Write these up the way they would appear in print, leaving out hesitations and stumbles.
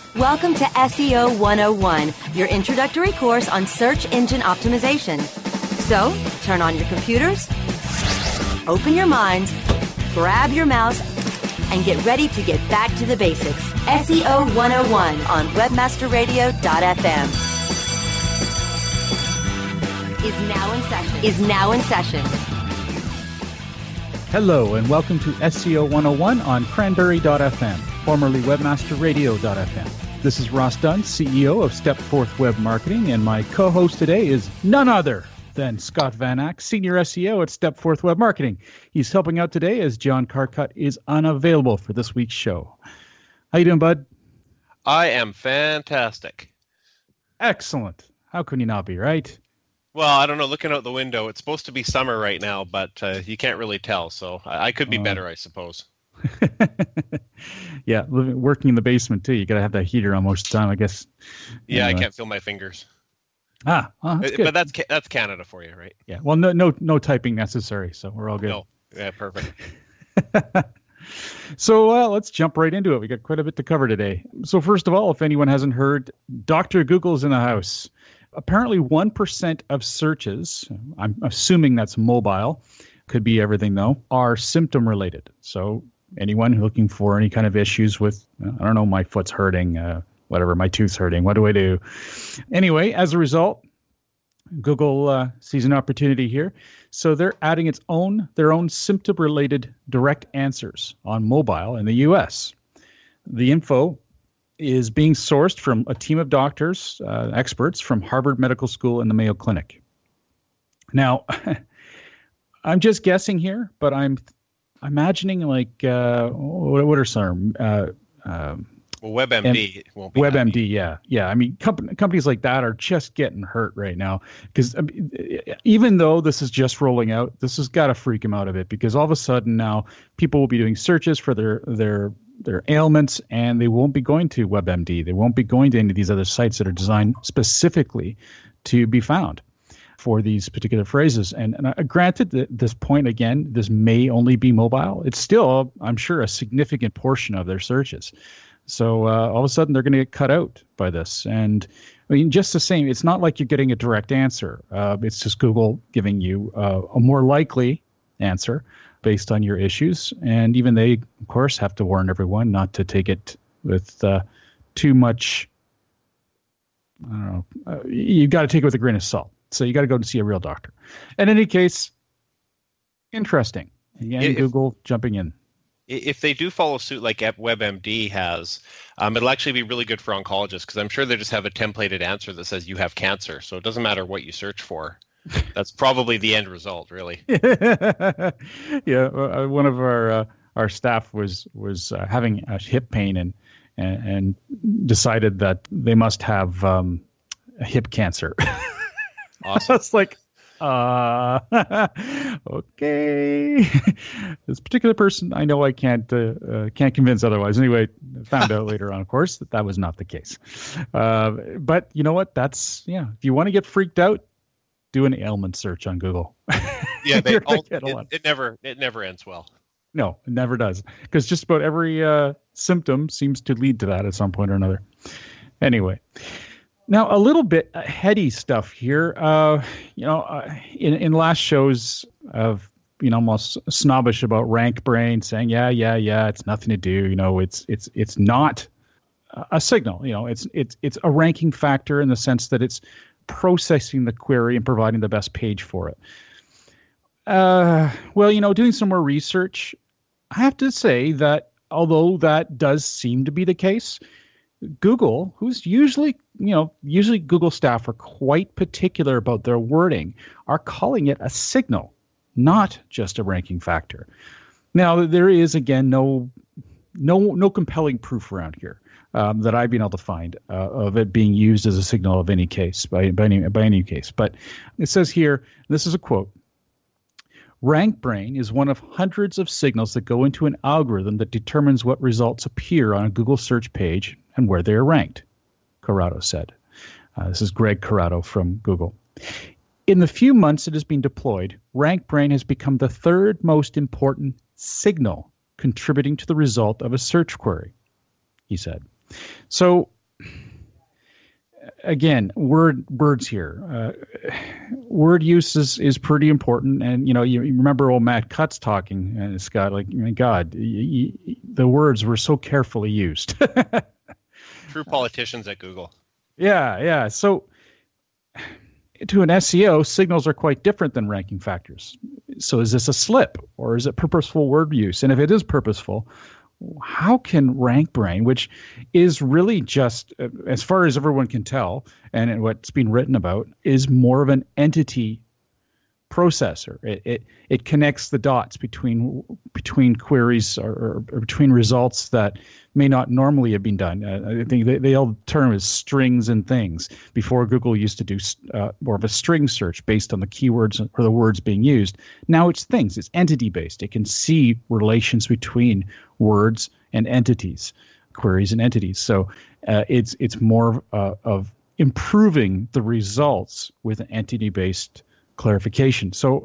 Welcome to SEO 101, your introductory course on search engine optimization. So, turn on your computers, open your minds, grab your mouse, and get ready to get back to the basics. SEO 101 on webmasterradio.fm is now in session. Hello and welcome to SEO 101 on cranberry.fm, formerly webmasterradio.fm. This is Ross Dunn, CEO of Stepforth Web Marketing, and my co-host today is none other than Scott Van Ack, Senior SEO at Stepforth Web Marketing. He's helping out today as John Carcutt is unavailable for this week's show. How you doing, bud? I am fantastic. Excellent. How can you not be, right? Well, I don't know. Looking out the window, it's supposed to be summer right now, but you can't really tell. So I could be better, I suppose. Yeah, working in the basement too. You got to have that heater on most of the time, I guess. Yeah, I can't feel my fingers. That's good. But that's Canada for you, right? Yeah. Well, no typing necessary, so we're all good. No. Yeah, perfect. So let's jump right into it. We got quite a bit to cover today. So first of all, if anyone hasn't heard, Dr. Google's in the house. Apparently 1% of searches, I'm assuming that's mobile, could be everything though, are symptom related. So anyone looking for any kind of issues with, I don't know, my foot's hurting, whatever, my tooth's hurting, what do I do? Anyway, as a result, Google sees an opportunity here. So they're adding their own symptom-related direct answers on mobile in the US. The info is being sourced from a team of doctors, experts from Harvard Medical School and the Mayo Clinic. Now, I'm just guessing here, but I'm imagining like what are some WebMD won't be WebMD, happy. yeah. I mean, companies like that are just getting hurt right now because even though this is just rolling out, this has got to freak them out a bit because all of a sudden now people will be doing searches for their ailments and they won't be going to WebMD. They won't be going to any of these other sites that are designed specifically to be found for these particular phrases. And granted, at this point, again, this may only be mobile. It's still, I'm sure, a significant portion of their searches. So all of a sudden, they're going to get cut out by this. And I mean, just the same, it's not like you're getting a direct answer. It's just Google giving you a more likely answer based on your issues. And even they, of course, have to warn everyone not to take it with too much, I don't know, you've got to take it with a grain of salt. So you got to go and see a real doctor. In any case, interesting. Again, Google jumping in. If they do follow suit like WebMD has, it'll actually be really good for oncologists because I'm sure they just have a templated answer that says you have cancer. So it doesn't matter what you search for. That's probably the end result, really. Yeah, one of our staff was having a hip pain and decided that they must have hip cancer. Awesome. It's like, okay. This particular person, I know I can't convince otherwise. Anyway, found out later on, of course, that was not the case. But you know what? That's, if you want to get freaked out, do an ailment search on Google. Yeah, it never ends well. No, it never does. Because just about every symptom seems to lead to that at some point or another. Anyway. Now, a little bit heady stuff here. In last shows of almost snobbish about RankBrain, saying yeah, it's nothing to do. It's not a signal. It's a ranking factor in the sense that it's processing the query and providing the best page for it. Doing some more research, I have to say that although that does seem to be the case, Google, who's usually Google staff are quite particular about their wording, are calling it a signal, not just a ranking factor. Now, there is, again, no compelling proof around here that I've been able to find of it being used as a signal of any case, by any case. But it says here, this is a quote, RankBrain is one of hundreds of signals that go into an algorithm that determines what results appear on a Google search page and where they are ranked, Corrado said. This is Greg Corrado from Google. In the few months it has been deployed, RankBrain has become the third most important signal contributing to the result of a search query, he said. So again, words here. Word use is pretty important, and you remember old Matt Cutts talking, Scott. Like, my God, the words were so carefully used. True politicians at Google. Yeah. So, to an SEO, signals are quite different than ranking factors. So, is this a slip, or is it purposeful word use? And if it is purposeful, how can RankBrain, which is really just, as far as everyone can tell, and what's been written about, is more of an entity processor. It connects the dots between queries or between results that may not normally have been done. I think the old term is strings and things. Before, Google used to do more of a string search based on the keywords or the words being used. Now it's things. It's entity based. It can see relations between words and entities, queries and entities. So it's more of improving the results with an entity based clarification. So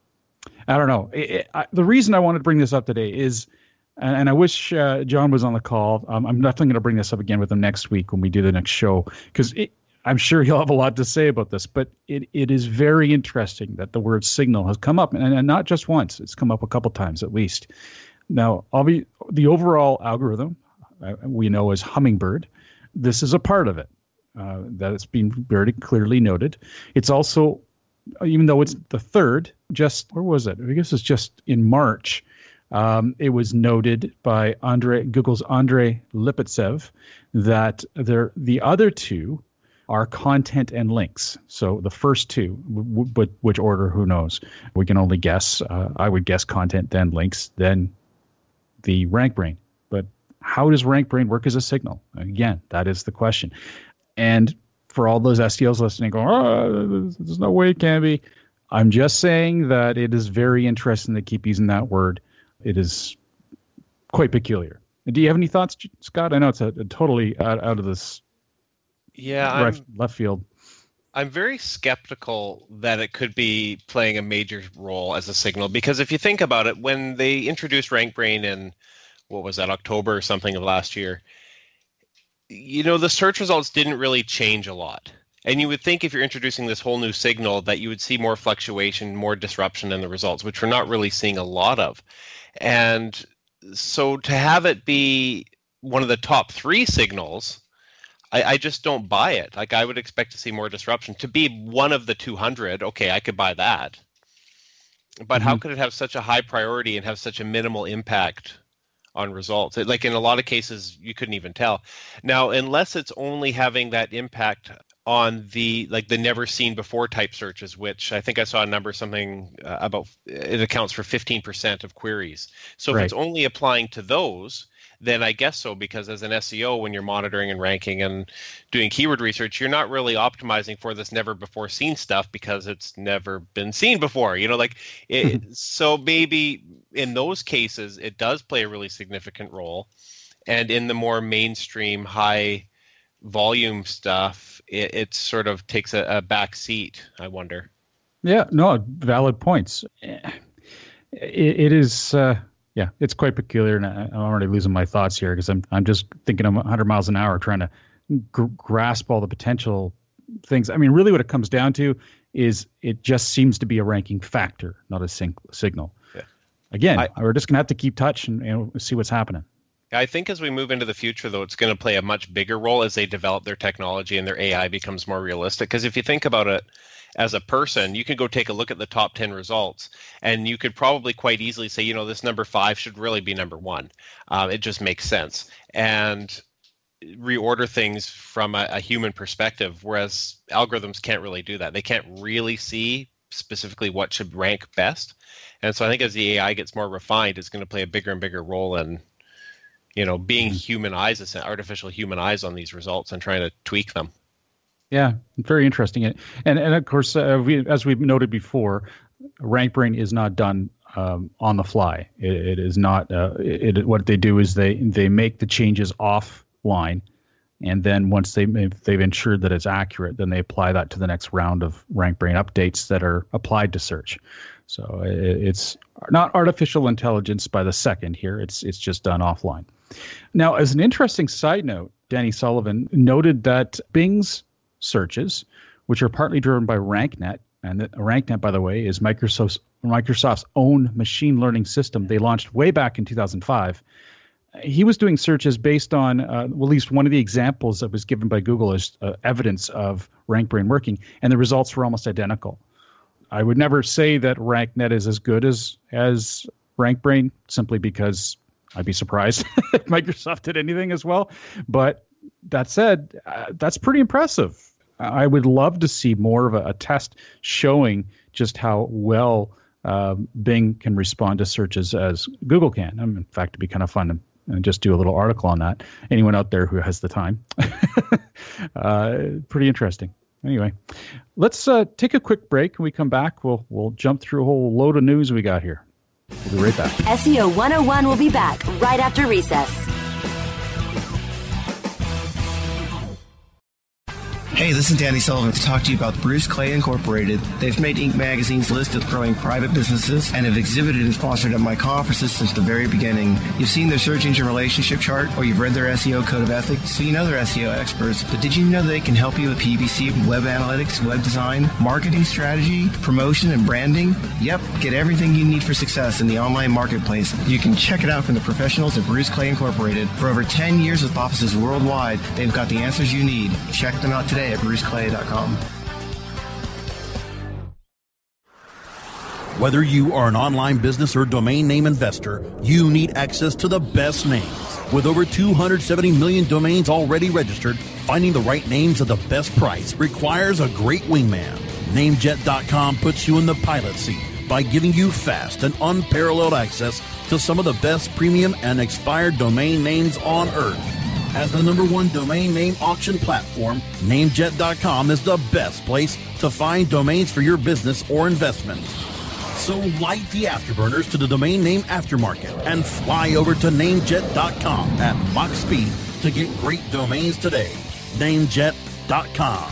I don't know. The reason I wanted to bring this up today is, and I wish John was on the call. I'm definitely going to bring this up again with him next week when we do the next show, because I'm sure he'll have a lot to say about this. But it is very interesting that the word signal has come up, and not just once. It's come up a couple times at least. Now, the overall algorithm we know as Hummingbird. This is a part of it that it's been very clearly noted. It's also, even though it's the third, where was it? I guess it's just in March. It was noted by Google's Andrei Lipitsev that the other two are content and links. So the first two, but which order, who knows? We can only guess. I would guess content, then links, then the RankBrain. But how does RankBrain work as a signal? Again, that is the question. And for all those SEOs listening, going, "Oh, there's no way it can be," I'm just saying that it is very interesting to keep using that word. It is quite peculiar. Do you have any thoughts, Scott? I know it's a totally out of this left field. I'm very skeptical that it could be playing a major role as a signal, because if you think about it, when they introduced RankBrain in, what was that, October or something of last year, the search results didn't really change a lot. And you would think if you're introducing this whole new signal that you would see more fluctuation, more disruption in the results, which we're not really seeing a lot of. And so to have it be one of the top three signals, I just don't buy it. Like, I would expect to see more disruption. To be one of the 200, okay, I could buy that. But how could it have such a high priority and have such a minimal impact on results? Like, in a lot of cases, you couldn't even tell. Now, unless it's only having that impact on the never seen before type searches, which I think I saw a number, something about it accounts for 15% of queries. So if it's only applying to those, then I guess so, because as an SEO, when you're monitoring and ranking and doing keyword research, you're not really optimizing for this never before seen stuff because it's never been seen before. So maybe in those cases, it does play a really significant role. And in the more mainstream, high volume stuff, it sort of takes a back seat, I wonder. Yeah, no, valid points. It is... Yeah, it's quite peculiar, and I'm already losing my thoughts here because I'm just thinking I'm 100 miles an hour trying to grasp all the potential things. I mean, really what it comes down to is it just seems to be a ranking factor, not a signal. Yeah. Again, we're just going to have to keep touch and see what's happening. I think as we move into the future, though, it's going to play a much bigger role as they develop their technology and their AI becomes more realistic. Because if you think about it, as a person, you can go take a look at the top 10 results, and you could probably quite easily say, this number 5 should really be number 1. It just makes sense. And reorder things from a human perspective, whereas algorithms can't really do that. They can't really see specifically what should rank best. And so I think as the AI gets more refined, it's going to play a bigger and bigger role in being human eyes, artificial human eyes on these results and trying to tweak them. Yeah, very interesting. And of course, as we've noted before, RankBrain is not done on the fly. It is not. What they do is they make the changes offline, and then once they've ensured that it's accurate, then they apply that to the next round of RankBrain updates that are applied to search. So it's not artificial intelligence by the second here. It's just done offline. Now, as an interesting side note, Danny Sullivan, noted that Bing's searches, which are partly driven by RankNet, and RankNet, by the way, is Microsoft's own machine learning system they launched way back in 2005. He was doing searches based on, at least one of the examples that was given by Google as evidence of RankBrain working, and the results were almost identical. I would never say that RankNet is as good as RankBrain, simply because I'd be surprised if Microsoft did anything as well. But that said, that's pretty impressive. I would love to see more of a test showing just how well Bing can respond to searches as Google can. In fact, it'd be kind of fun and just do a little article on that. Anyone out there who has the time. Pretty interesting. Anyway, let's take a quick break. When we come back, we'll jump through a whole load of news we got here. We'll be right back. SEO 101 will be back right after recess. Hey, this is Danny Sullivan to talk to you about Bruce Clay Incorporated. They've made Inc. magazine's list of growing private businesses and have exhibited and sponsored at my conferences since the very beginning. You've seen their search engine relationship chart, or you've read their SEO code of ethics, so you know they're SEO experts. But did you know they can help you with PPC, web analytics, web design, marketing strategy, promotion, and branding? Yep, get everything you need for success in the online marketplace. You can check it out from the professionals at Bruce Clay Incorporated. For over 10 years with offices worldwide, they've got the answers you need. Check them out today at bruceclay.com. Whether you are an online business or domain name investor, you need access to the best names. With over 270 million domains already registered, finding the right names at the best price requires a great wingman. Namejet.com puts you in the pilot seat by giving you fast and unparalleled access to some of the best premium and expired domain names on earth. As the #1 domain name auction platform, Namejet.com is the best place to find domains for your business or investment. So light the afterburners to the domain name aftermarket and fly over to Namejet.com at Mach speed to get great domains today. Namejet.com.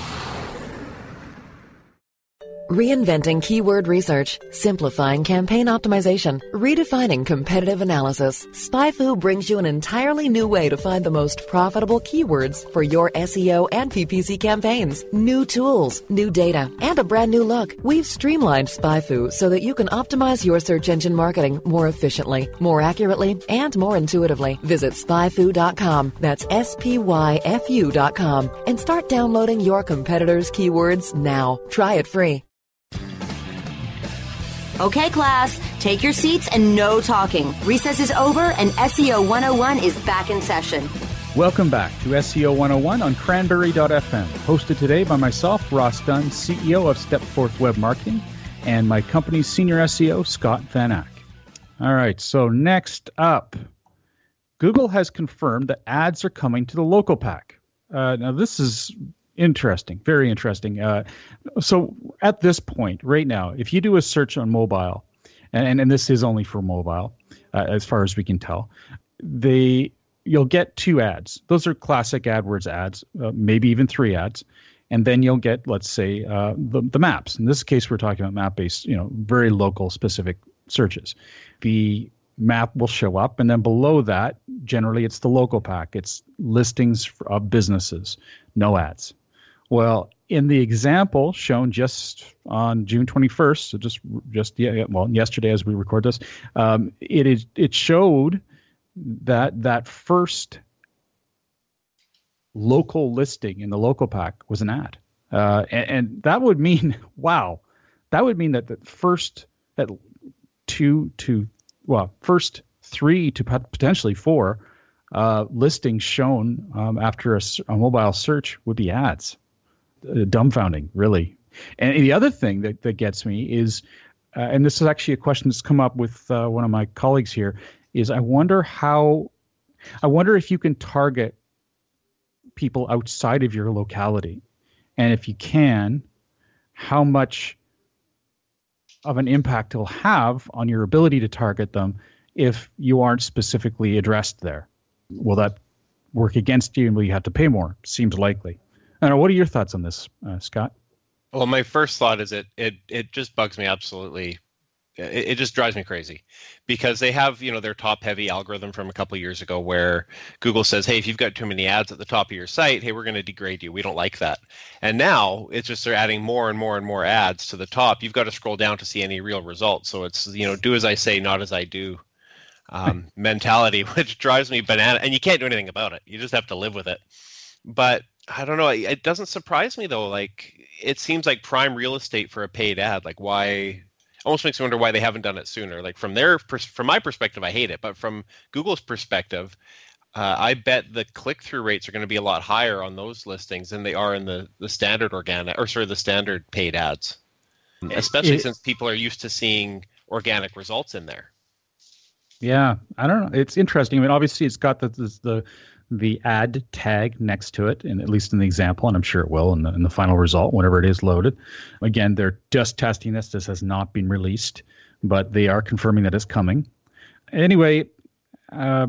Reinventing keyword research, simplifying campaign optimization, redefining competitive analysis. SpyFu brings you an entirely new way to find the most profitable keywords for your SEO and PPC campaigns. New tools, new data, and a brand new look. We've streamlined SpyFu so that you can optimize your search engine marketing more efficiently, more accurately, and more intuitively. Visit spyfu.com. That's SPYFU.com and start downloading your competitors' keywords now. Try it free. Okay, class, take your seats and no talking. Recess is over and SEO 101 is back in session. Welcome back to SEO 101 on Cranberry.fm, hosted today by myself, Ross Dunn, CEO of Stepforth Web Marketing, and my company's senior SEO, Scott Van Ack. All right, so next up, Google has confirmed that ads are coming to the local pack. Now, this is interesting, very interesting. So at this point, right now, if you do a search on mobile, and this is only for mobile, as far as we can tell, you'll get 2 ads. Those are classic AdWords ads, maybe even 3 ads. And then you'll get, let's say, the maps. In this case, we're talking about map-based, very local specific searches. The map will show up, and then below that, generally it's the local pack. It's listings of businesses, no ads. Well, in the example shown just on June 21st, so just yesterday as we record this, it showed that first local listing in the local pack was an ad, and that would mean, wow, that would mean that the first 3 to potentially 4 listings shown after a mobile search would be ads. Dumbfounding, really. And the other thing that gets me is, and this is actually a question that's come up with one of my colleagues here, is I wonder if you can target people outside of your locality. And if you can, how much of an impact it'll have on your ability to target them if you aren't specifically addressed there. Will that work against you and will you have to pay more? Seems likely. I don't know, what are your thoughts on this, Scott? Well, my first thought is it just bugs me absolutely It just drives me crazy because they have, their top heavy algorithm from a couple of years ago where Google says, hey, if you've got too many ads at the top of your site, hey, we're going to degrade you. We don't like that. And now it's just they're adding more and more and more ads to the top. You've got to scroll down to see any real results. So it's, do as I say, not as I do mentality, which drives me banana. And you can't do anything about it. You just have to live with it. But I don't know. It doesn't surprise me, though. Like, it seems like prime real estate for a paid ad. Like, why? Almost makes me wonder why they haven't done it sooner. Like from my perspective, I hate it. But from Google's perspective, I bet the click-through rates are going to be a lot higher on those listings than they are in the standard the standard paid ads, especially since people are used to seeing organic results in there. Yeah, I don't know. It's interesting. I mean, obviously, it's got the ad tag next to it, and at least in the example, and I'm sure it will in the final result, whenever it is loaded. Again, they're just testing this. This has not been released, but they are confirming that it's coming. Anyway, I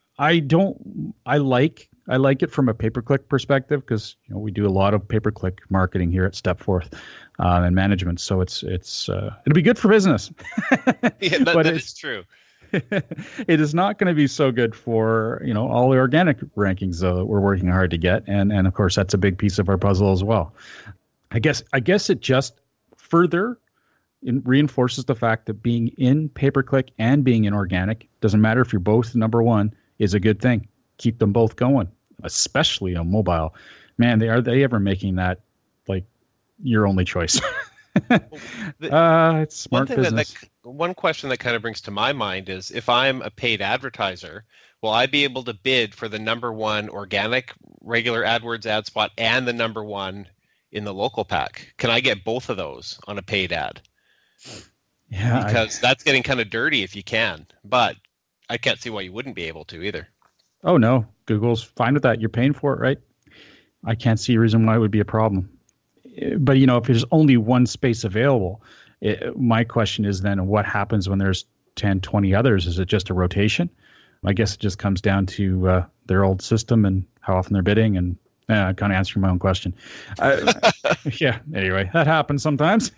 like it from a pay-per-click perspective because we do a lot of pay-per-click marketing here at Stepforth and management, so it's it'll be good for business. Yeah, that is true. It is not going to be so good for all the organic rankings though that we're working hard to get, and of course that's a big piece of our puzzle as well. I guess it just further reinforces the fact that being in pay-per-click and being in organic doesn't matter if you're both number one is a good thing. Keep them both going, especially on mobile. Man, are they ever making that like your only choice? It's smart business. One question that kind of brings to my mind is if I'm a paid advertiser, will I be able to bid for the number one organic regular AdWords ad spot and the number one in the local pack? Can I get both of those on a paid ad? Yeah, because that's getting kind of dirty if you can, but I can't see why you wouldn't be able to either. Oh no, Google's fine with that. You're paying for it, right? I can't see a reason why it would be a problem. But if there's only one space available, my question is then what happens when there's 10, 20 others? Is it just a rotation? I guess it just comes down to their old system and how often they're bidding, and I'm kind of answering my own question. Yeah, anyway, that happens sometimes.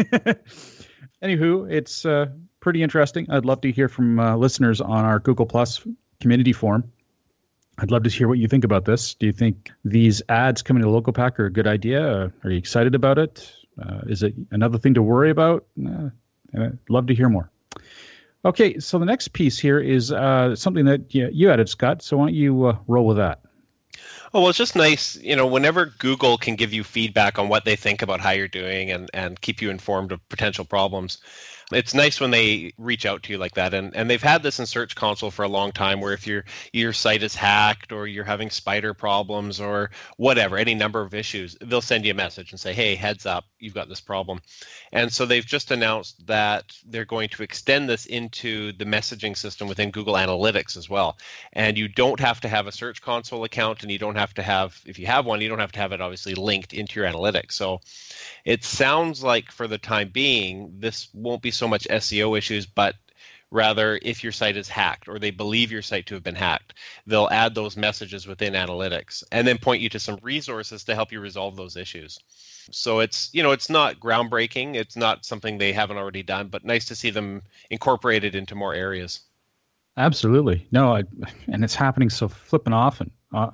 Anywho, it's pretty interesting. I'd love to hear from listeners on our Google Plus community forum. I'd love to hear what you think about this. Do you think these ads coming to Local Pack are a good idea? Are you excited about it? Is it another thing to worry about? I'd love to hear more. Okay, so the next piece here is something that you added, Scott. So why don't you roll with that? Oh, well, it's just nice, whenever Google can give you feedback on what they think about how you're doing and keep you informed of potential problems. It's nice when they reach out to you like that. And they've had this in Search Console for a long time where if your site is hacked or you're having spider problems or whatever, any number of issues, they'll send you a message and say, hey, heads up, you've got this problem. And so they've just announced that they're going to extend this into the messaging system within Google Analytics as well. And you don't have to have a Search Console account, and you don't have to have, if you have one, you don't have to have it obviously linked into your analytics. So it sounds like for the time being, this won't be so much SEO issues, but rather if your site is hacked or they believe your site to have been hacked, they'll add those messages within analytics and then point you to some resources to help you resolve those issues. So it's, it's not groundbreaking. It's not something they haven't already done, but nice to see them incorporated into more areas. Absolutely. No, and it's happening so flipping often.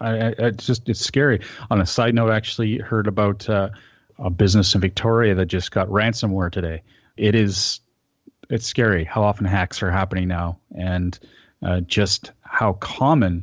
It's scary. On a side note, I actually heard about a business in Victoria that just got ransomware today. It's scary how often hacks are happening now, and just how common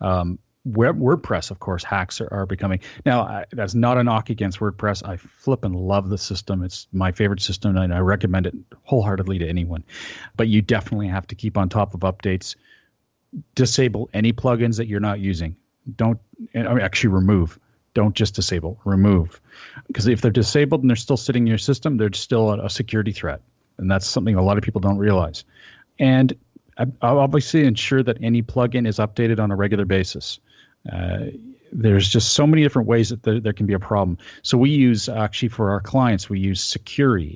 WordPress, of course, hacks are becoming. Now, that's not a knock against WordPress. I flippin' love the system. It's my favorite system, and I recommend it wholeheartedly to anyone. But you definitely have to keep on top of updates. Disable any plugins that you're not using. Actually remove. Don't just disable, remove. Because if they're disabled and they're still sitting in your system, they're still a security threat. And that's something a lot of people don't realize. And I'll obviously ensure that any plugin is updated on a regular basis. There's just so many different ways that there can be a problem. So we use, actually for our clients, we use Securi,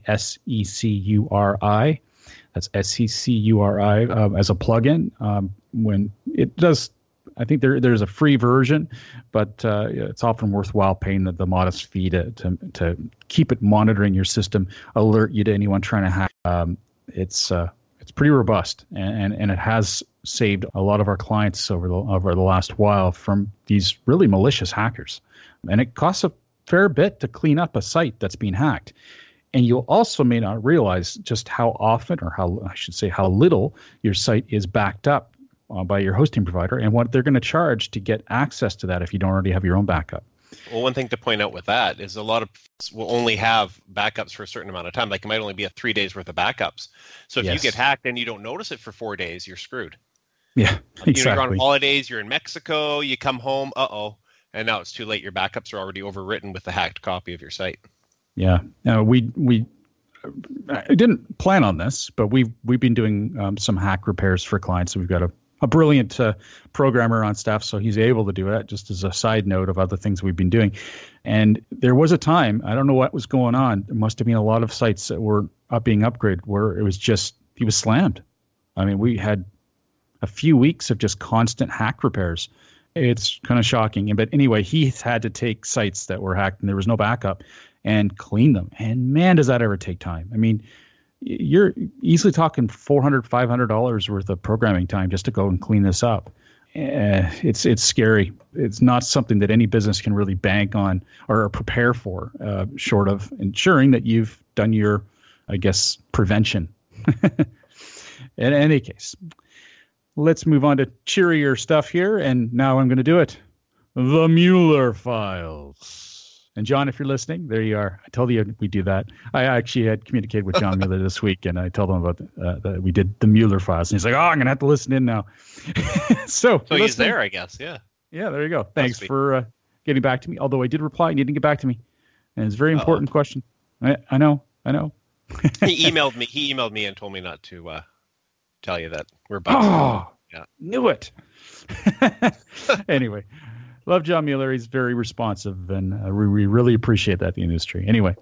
S-E-C-U-R-I. That's S-E-C-U-R-I as a plugin. When it does, I think there's a free version, but it's often worthwhile paying the modest fee to keep it monitoring your system, alert you to anyone trying to hack. it's pretty robust, and it has saved a lot of our clients over the last while from these really malicious hackers. And it costs a fair bit to clean up a site that's being hacked. And you also may not realize just how often, or how little your site is backed up by your hosting provider, and what they're going to charge to get access to that if you don't already have your own backup. Well, one thing to point out with that is a lot of will only have backups for a certain amount of time. Like it might only be 3 days worth of backups. So if you get hacked and you don't notice it for 4 days, you're screwed. Yeah, exactly. You're on holidays, you're in Mexico, you come home, and now it's too late. Your backups are already overwritten with the hacked copy of your site. Yeah, we didn't plan on this, but we've been doing some hack repairs for clients. So we've got a brilliant programmer on staff, so he's able to do it, just as a side note of other things we've been doing. And there was a time, I don't know what was going on, there must have been a lot of sites that were being upgraded where it was just, he was slammed. I mean, we had a few weeks of just constant hack repairs. It's kind of shocking. But anyway, he had to take sites that were hacked and there was no backup and clean them. And man, does that ever take time. I mean, you're easily talking $400, $500 worth of programming time just to go and clean this up. It's scary. It's not something that any business can really bank on or prepare for, short of ensuring that you've done your, I guess, prevention. In any case, let's move on to cheerier stuff here. And now I'm going to do it. The Mueller Files. And John, if you're listening, there you are. I told you we do that. I actually had communicated with John Mueller this week, and I told him about that we did the Mueller Files. And he's like, I'm going to have to listen in now. So he's there, I guess. Yeah. Yeah, there you go. Thanks for getting back to me. Although I did reply, and you didn't get back to me. And it's a very important question. I know. He emailed me and told me not to tell you that we're about knew it. Anyway. Love John Mueller. He's very responsive, and we really appreciate that in the industry. Anyway,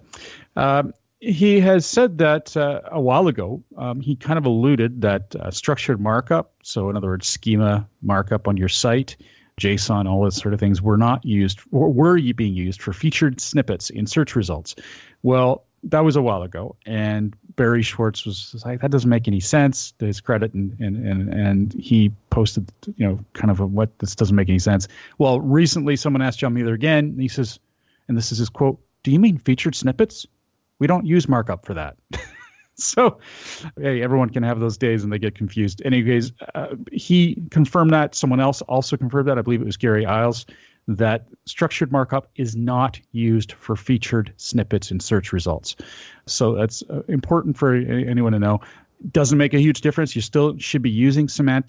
he has said that a while ago, he kind of alluded that structured markup, so in other words, schema markup on your site, JSON, all those sort of things, were not used, or were being used for featured snippets in search results. Well, that was a while ago, and Barry Schwartz was like, that doesn't make any sense, to his credit, and he posted, kind of what, this doesn't make any sense. Well, recently someone asked John Mueller again, and he says, and this is his quote, "Do you mean featured snippets? We don't use markup for that." So, hey, everyone can have those days and they get confused. Anyways, he confirmed that. Someone else also confirmed that. I believe it was Gary Iles, that structured markup is not used for featured snippets in search results. So that's important for anyone to know. Doesn't make a huge difference. You still should be using schema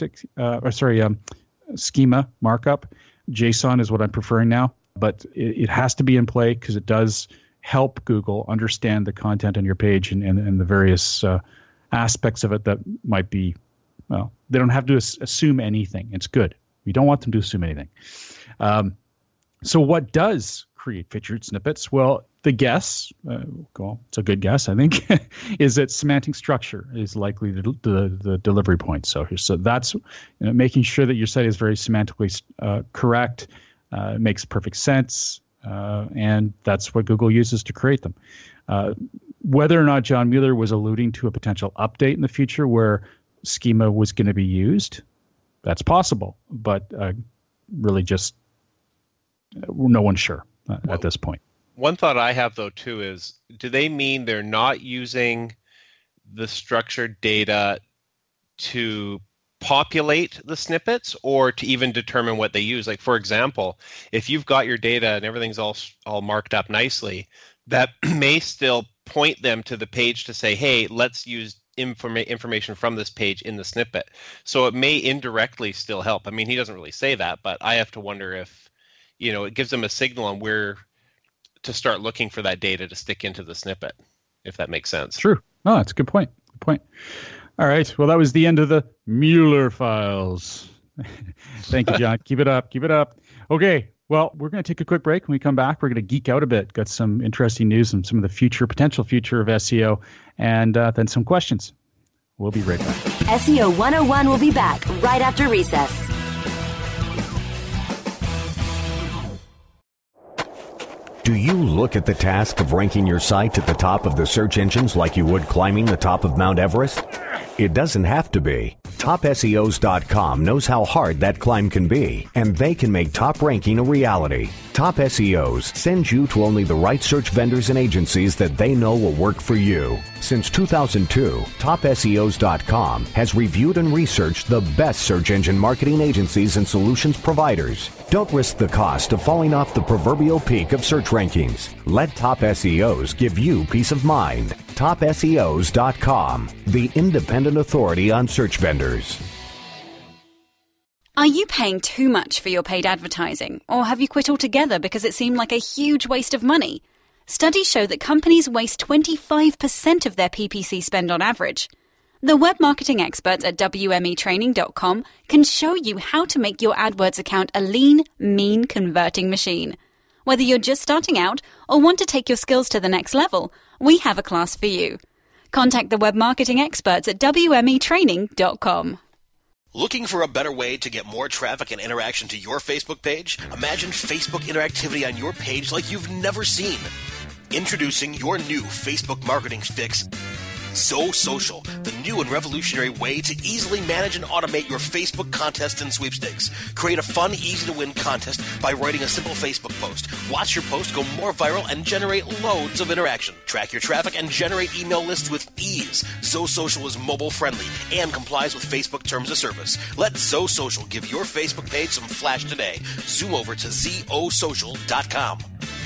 markup. JSON is what I'm preferring now, but it has to be in play because it does help Google understand the content on your page and the various aspects of it that might be, well, they don't have to assume anything. It's good. We don't want them to assume anything. So what does create featured snippets? Well, the guess, it's a good guess, I think, is that semantic structure is likely the delivery point. So that's making sure that your site is very semantically correct, makes perfect sense, and that's what Google uses to create them. Whether or not John Mueller was alluding to a potential update in the future where schema was going to be used, that's possible, but really just no one's sure at this point. One thought I have, though, too, is do they mean they're not using the structured data to populate the snippets or to even determine what they use? Like, for example, if you've got your data and everything's all marked up nicely, that may still point them to the page to say, hey, let's use information from this page in the snippet. So it may indirectly still help. I mean, he doesn't really say that, but I have to wonder if, it gives them a signal on where to start looking for that data to stick into the snippet, if that makes sense. True. No, that's a good point. Good point. All right. Well, that was the end of the Mueller Files. Thank you, John. Keep it up. Keep it up. Okay. Well, we're going to take a quick break. When we come back, we're going to geek out a bit. Got some interesting news and some of the potential future of SEO, and then some questions. We'll be right back. SEO 101 will be back right after recess. Do you look at the task of ranking your site at the top of the search engines like you would climbing the top of Mount Everest? It doesn't have to be. TopSEOs.com knows how hard that climb can be, and they can make top ranking a reality. Top SEOs sends you to only the right search vendors and agencies that they know will work for you. Since 2002, TopSEOs.com has reviewed and researched the best search engine marketing agencies and solutions providers. Don't risk the cost of falling off the proverbial peak of search rankings. Let Top SEOs give you peace of mind. TopSEOs.com, the independent authority on search vendors. Are you paying too much for your paid advertising, or have you quit altogether because it seemed like a huge waste of money? Studies show that companies waste 25% of their PPC spend on average. The web marketing experts at WMEtraining.com can show you how to make your AdWords account a lean, mean converting machine. Whether you're just starting out or want to take your skills to the next level, we have a class for you. Contact the web marketing experts at WMEtraining.com. Looking for a better way to get more traffic and interaction to your Facebook page? Imagine Facebook interactivity on your page like you've never seen. Introducing your new Facebook marketing fix, So Social, the new and revolutionary way to easily manage and automate your Facebook contests and sweepstakes. Create a fun, easy-to-win contest by writing a simple Facebook post. Watch your post go more viral and generate loads of interaction. Track your traffic and generate email lists with ease. So Social is mobile-friendly and complies with Facebook Terms of Service. Let So Social give your Facebook page some flash today. Zoom over to ZOSocial.com.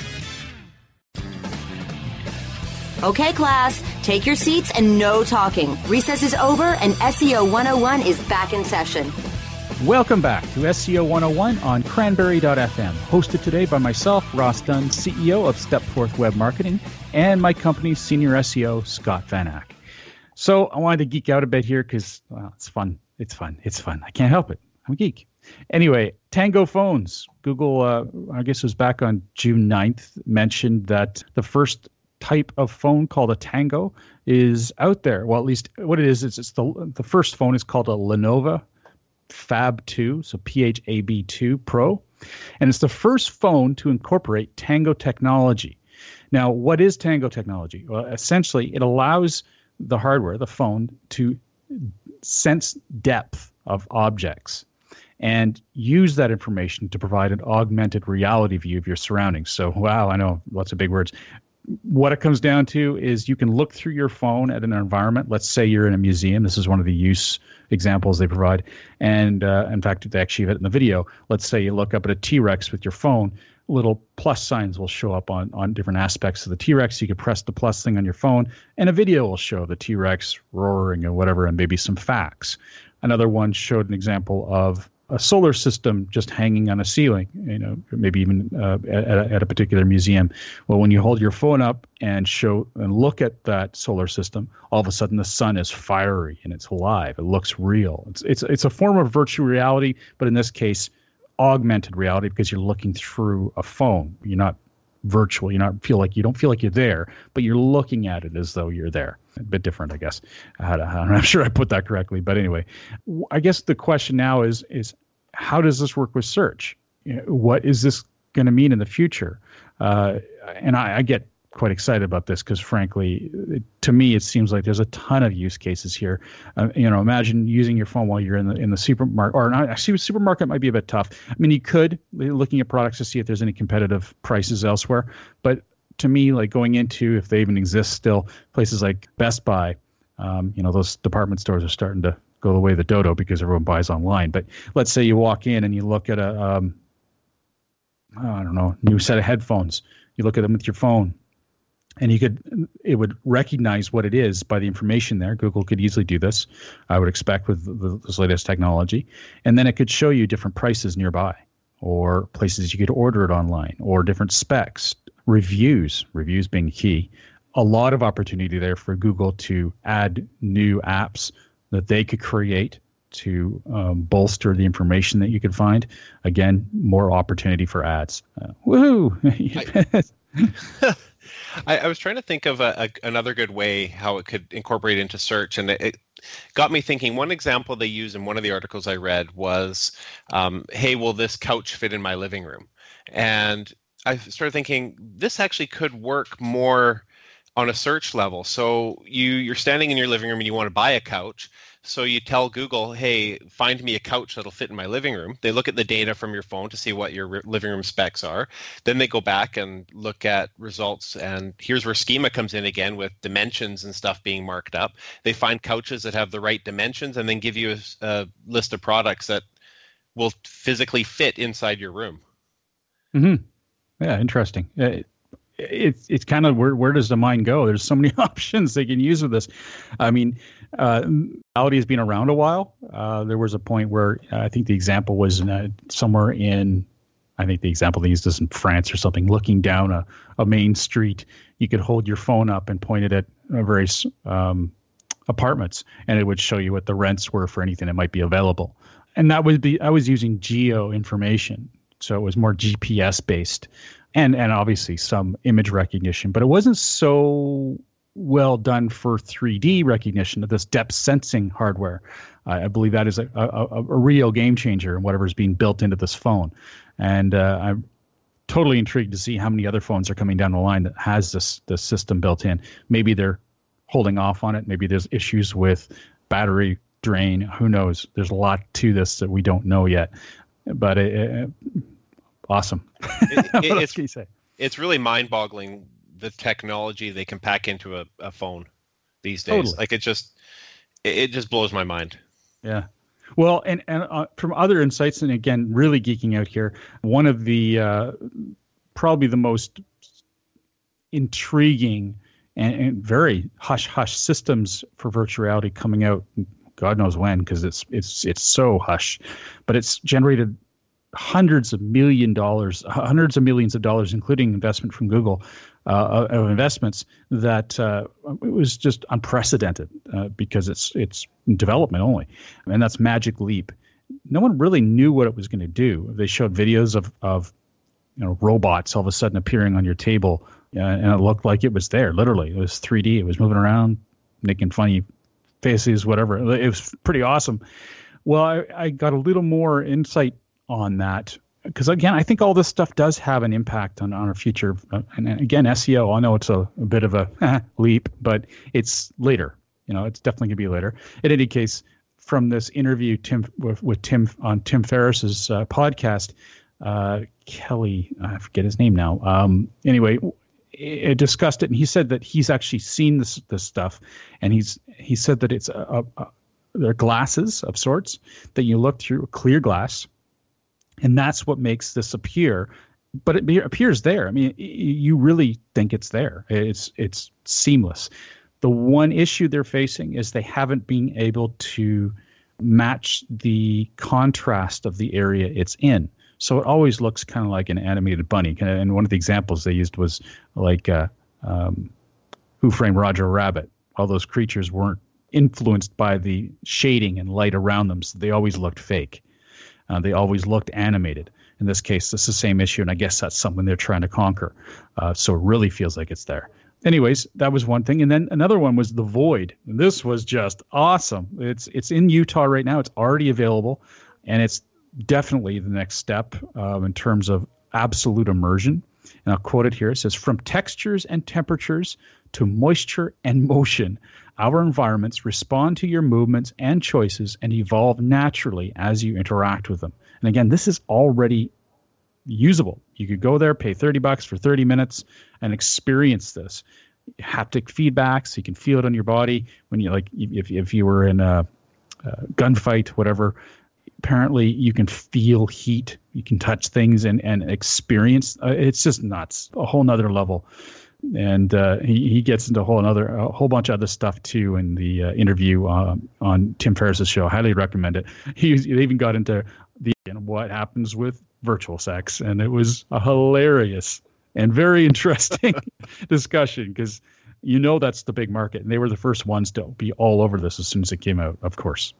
Okay, class, take your seats and no talking. Recess is over and SEO 101 is back in session. Welcome back to SEO 101 on Cranberry.fm, hosted today by myself, Ross Dunn, CEO of Stepforth Web Marketing, and my company's senior SEO, Scott Van Ack. So I wanted to geek out a bit here because, well, it's fun. It's fun. I can't help it. I'm a geek. Anyway, Tango phones. Google, I guess it was back on June 9th, mentioned that the first type of phone called a Tango is out there. Well, at least what it is it's the first phone is called a Lenovo Phab 2, so PHAB 2 Pro, and it's the first phone to incorporate Tango technology. Now, what is Tango technology? Well, essentially, it allows the hardware, the phone, to sense depth of objects and use that information to provide an augmented reality view of your surroundings. So, wow, I know, lots of big words. What it comes down to is you can look through your phone at an environment. Let's say you're in a museum. This is one of the use examples they provide. And in fact, they actually have it in the video. Let's say you look up at a T-Rex with your phone. Little plus signs will show up on different aspects of the T-Rex. You can press the plus thing on your phone, and a video will show the T-Rex roaring or whatever, and maybe some facts. Another one showed an example of a solar system just hanging on a ceiling, maybe even at a particular museum. Well, when you hold your phone up and look at that solar system, all of a sudden the sun is fiery and it's alive. It looks real. It's a form of virtual reality, but in this case, augmented reality because you're looking through a phone. You're not virtual. You don't feel like you're there, but you're looking at it as though you're there. A bit different, I guess. I'm not sure I put that correctly, but anyway, I guess the question now is how does this work with search? What is this going to mean in the future? And I get quite excited about this because, frankly, to me, it seems like there's a ton of use cases here. Imagine using your phone while you're in the supermarket, or not. Actually, supermarket might be a bit tough. I mean, you could looking at products to see if there's any competitive prices elsewhere, but to me, like going into, if they even exist still, places like Best Buy, those department stores are starting to go the way of the dodo because everyone buys online. But let's say you walk in and you look at a new set of headphones. You look at them with your phone, and it would recognize what it is by the information there. Google could easily do this, I would expect, with this latest technology. And then it could show you different prices nearby, or places you could order it online, or different specs, reviews being key. A lot of opportunity there for Google to add new apps that they could create to bolster the information that you could find. Again, more opportunity for ads. Woohoo! I was trying to think of another good way how it could incorporate into search, and it got me thinking. One example they use in one of the articles I read was, hey, will this couch fit in my living room? And I started thinking this actually could work more on a search level. So you're standing in your living room and you want to buy a couch. So you tell Google, hey, find me a couch that'll fit in my living room. They look at the data from your phone to see what your living room specs are. Then they go back and look at results. And here's where Schema comes in again with dimensions and stuff being marked up. They find couches that have the right dimensions and then give you a list of products that will physically fit inside your room. Mm-hmm. Yeah, interesting. It's kind of where does the mind go? There's so many options they can use with this. I mean, reality has been around a while. There was a point where I think the example was somewhere in, I think the example they used is in France or something, looking down a main street, you could hold your phone up and point it at various apartments, and it would show you what the rents were for anything that might be available. And that would be, I was using geo information. So it was more GPS based and obviously some image recognition, but it wasn't so well done for 3D recognition of this depth sensing hardware. I believe that is a real game changer in whatever's being built into this phone. And I'm totally intrigued to see how many other phones are coming down the line that has this system built in. Maybe they're holding off on it. Maybe there's issues with battery drain. Who knows? There's a lot to this that we don't know yet. But awesome. What else can you say? It's really mind-boggling the technology they can pack into a phone these days. Totally. Like it just blows my mind. Yeah. Well, and from other insights, and again, really geeking out here, one of the probably the most intriguing and very hush systems for virtual reality coming out, God knows when, because it's so hush, but it's generated hundreds of millions of dollars, including investment from Google, of investments that it was just unprecedented because it's development only, and that's Magic Leap. No one really knew what it was going to do. They showed videos of robots all of a sudden appearing on your table, and it looked like it was there. Literally, it was 3D. It was moving around, making funny faces, whatever. It was pretty awesome. Well, I got a little more insight on that because, again, I think all this stuff does have an impact on our future. And again, SEO, I know it's a bit of a leap, but it's later. It's definitely going to be later. In any case, from this interview with Tim on Tim Ferriss's podcast, Kelly, I forget his name now. Anyway, it discussed it, and he said that he's actually seen this stuff, and he said that it's they're glasses of sorts that you look through, a clear glass, and that's what makes this appear. But it appears there. I mean, you really think it's there. It's seamless. The one issue they're facing is they haven't been able to match the contrast of the area it's in. So it always looks kind of like an animated bunny. And one of the examples they used was like Who Framed Roger Rabbit. All those creatures weren't influenced by the shading and light around them, so they always looked fake. They always looked animated. In this case, it's the same issue, and I guess that's something they're trying to conquer. So it really feels like it's there. Anyways, that was one thing. And then another one was The Void. And this was just awesome. It's in Utah right now. It's already available, and it's definitely the next step in terms of absolute immersion. And I'll quote it here. It says, "From textures and temperatures to moisture and motion, our environments respond to your movements and choices and evolve naturally as you interact with them." And again, this is already usable. You could go there, pay $30 for 30 minutes and experience this. Haptic feedback, so you can feel it on your body when you if you were in a gunfight, whatever. Apparently, you can feel heat. You can touch things and experience. It's just nuts. A whole nother level. And he gets into a whole bunch of other stuff too in the interview on Tim Ferriss's show. I highly recommend it. He even got into what happens with virtual sex, and it was a hilarious and very interesting discussion because that's the big market, and they were the first ones to be all over this as soon as it came out, of course.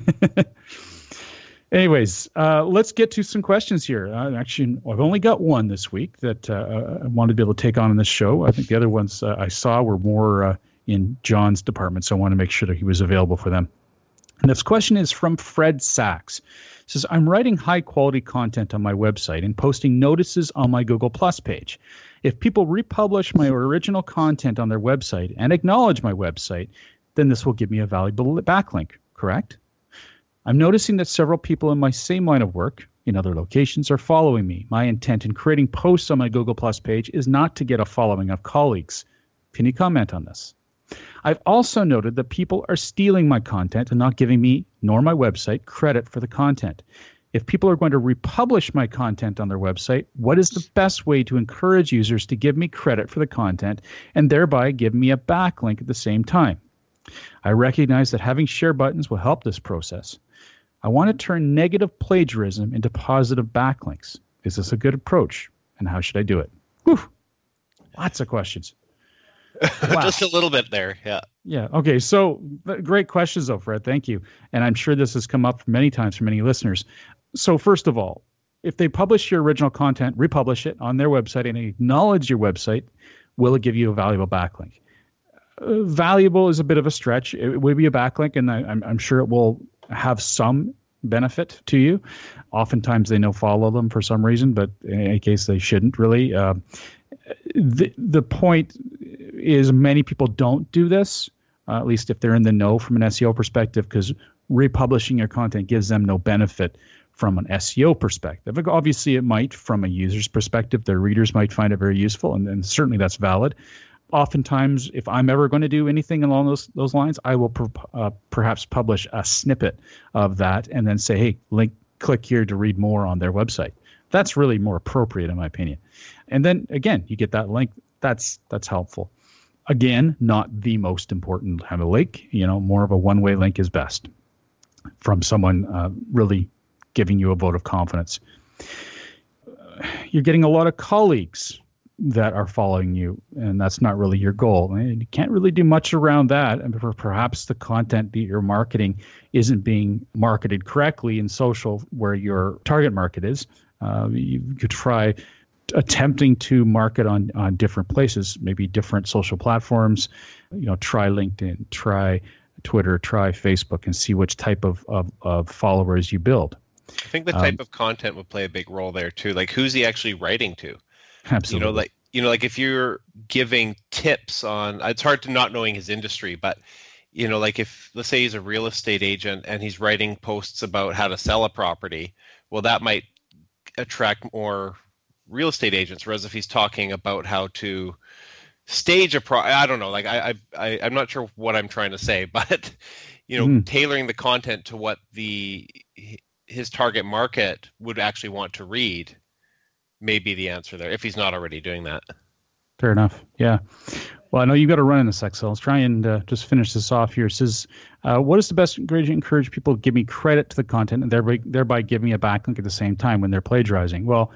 Anyways, let's get to some questions here. Actually, I've only got one this week that I wanted to be able to take on in this show. I think the other ones I saw were more in John's department, so I want to make sure that he was available for them. And this question is from Fred Sachs. It says, I'm writing high-quality content on my website and posting notices on my Google Plus page. If people republish my original content on their website and acknowledge my website, then this will give me a valuable backlink, correct? I'm noticing that several people in my same line of work in other locations are following me. My intent in creating posts on my Google Plus page is not to get a following of colleagues. Can you comment on this? I've also noted that people are stealing my content and not giving me, nor my website, credit for the content. If people are going to republish my content on their website, what is the best way to encourage users to give me credit for the content and thereby give me a backlink at the same time? I recognize that having share buttons will help this process. I want to turn negative plagiarism into positive backlinks. Is this a good approach? And how should I do it? Whew. Lots of questions. Wow. Just a little bit there, yeah. Yeah, okay. So great questions, though, Fred. Thank you. And I'm sure this has come up many times for many listeners. So first of all, if they publish your original content, republish it on their website and acknowledge your website, will it give you a valuable backlink? Valuable is a bit of a stretch. It will be a backlink, and I'm sure it will have some benefit to you. Oftentimes they no follow them for some reason, but in any case they shouldn't really. The point is many people don't do this, at least if they're in the know from an SEO perspective, because republishing your content gives them no benefit from an SEO perspective. Obviously it might from a user's perspective. Their readers might find it very useful, and certainly that's valid. Oftentimes, if I'm ever going to do anything along those lines, I will perhaps publish a snippet of that and then say, hey, click here to read more on their website. That's really more appropriate in my opinion. And then again, you get that link. That's helpful. Again, not the most important kind of link. More of a one-way link is best from someone really giving you a vote of confidence. You're getting a lot of colleagues that are following you, and that's not really your goal. And you can't really do much around that. And perhaps the content that you're marketing isn't being marketed correctly in social where your target market is. You could try attempting to market on different places, maybe different social platforms. Try LinkedIn, try Twitter, try Facebook, and see which type of followers you build. I think the type of content would play a big role there too. Like, who's he actually writing to? Absolutely. Like if you're giving tips on, it's hard to not knowing his industry, but like if, let's say he's a real estate agent and he's writing posts about how to sell a property, well, that might attract more real estate agents. Whereas if he's talking about how to stage I don't know, like I'm not sure what I'm trying to say, but tailoring the content to what his target market would actually want to read may be the answer there, if he's not already doing that. Fair enough. Yeah. Well, I know you've got to run in a sec, so let's try and just finish this off here. It says, what is the best way to encourage people to give me credit to the content and thereby give me a backlink at the same time when they're plagiarizing? Well,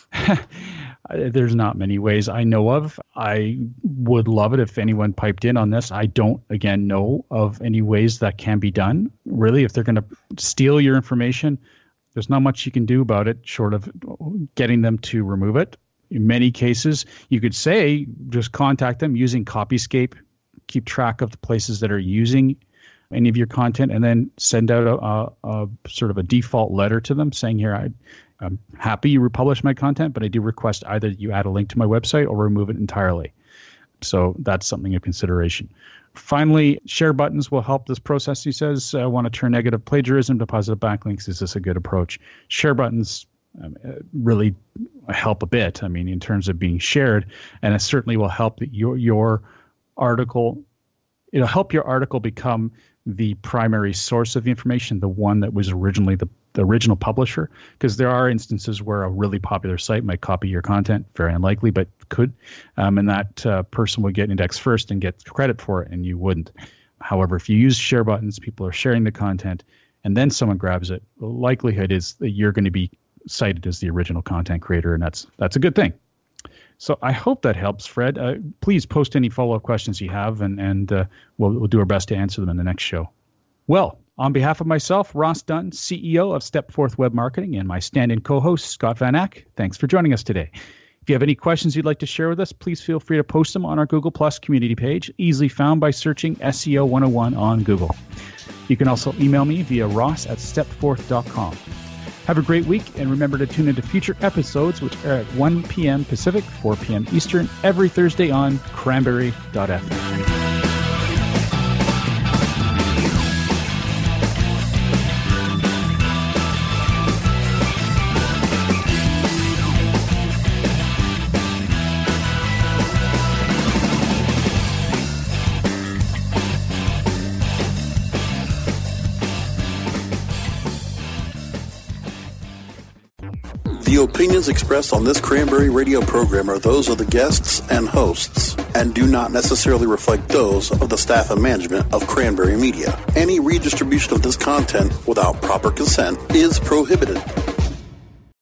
there's not many ways I know of. I would love it if anyone piped in on this. I don't, again, know of any ways that can be done. Really, if they're going to steal your information, there's not much you can do about it short of getting them to remove it. In many cases, you could say just contact them using Copyscape, keep track of the places that are using any of your content, and then send out a sort of a default letter to them saying, here, I'm happy you republish my content, but I do request either you add a link to my website or remove it entirely. So that's something of consideration. Finally, share buttons will help this process. He says, I want to turn negative plagiarism to positive backlinks. Is this a good approach? Share buttons really help a bit. I mean, in terms of being shared, and it certainly will help your article. It'll help your article become the primary source of the information, the one that was originally the original publisher, because there are instances where a really popular site might copy your content, very unlikely, but could, and that person would get indexed first and get credit for it, and you wouldn't. However, if you use share buttons, people are sharing the content, and then someone grabs it, the likelihood is that you're going to be cited as the original content creator, and that's a good thing. So I hope that helps, Fred. Please post any follow-up questions you have, and we'll do our best to answer them in the next show. Well, on behalf of myself, Ross Dunn, CEO of Stepforth Web Marketing, and my stand-in co-host, Scott Van Ack, thanks for joining us today. If you have any questions you'd like to share with us, please feel free to post them on our Google Plus community page, easily found by searching SEO 101 on Google. You can also email me via ross@stepforth.com. Have a great week, and remember to tune into future episodes, which air at 1 p.m. Pacific, 4 p.m. Eastern, every Thursday on cranberry.fm. The opinions expressed on this Cranberry Radio program are those of the guests and hosts and do not necessarily reflect those of the staff and management of Cranberry Media. Any redistribution of this content without proper consent is prohibited.